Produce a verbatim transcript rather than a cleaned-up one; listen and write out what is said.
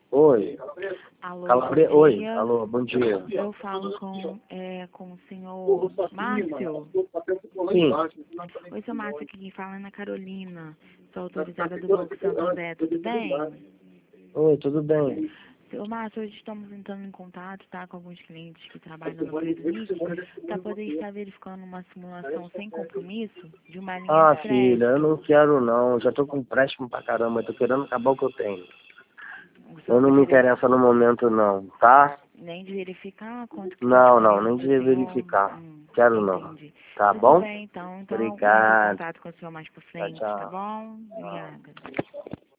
Oi. Alô, Calabre... bom Oi, dia. alô, bom dia. Eu falo com, é, com o senhor Márcio. Sim, Oi, seu Márcio, aqui quem fala é Ana Carolina. Sou autorizada do Banco Santander, tudo bem? oi, tudo bem? Seu Márcio, hoje estamos entrando em contato, tá, com alguns clientes que trabalham no Credit para poder estar verificando uma simulação sem compromisso de uma linha Ah, de filha, eu crédito. não quero não, já tô com empréstimo pra caramba, eu tô querendo acabar o que eu tenho. O senhor Eu não está me querendo interessa no momento não, tá? nem de verificar quanto que está Não, não, disponível nem para o de senhor? verificar. Hum, Quero não. entendi. Tá Tudo bom? bem, então. Então eu entro em Obrigado. contato com o senhor mais para Tchau, frente, tá tchau. bom? Obrigada.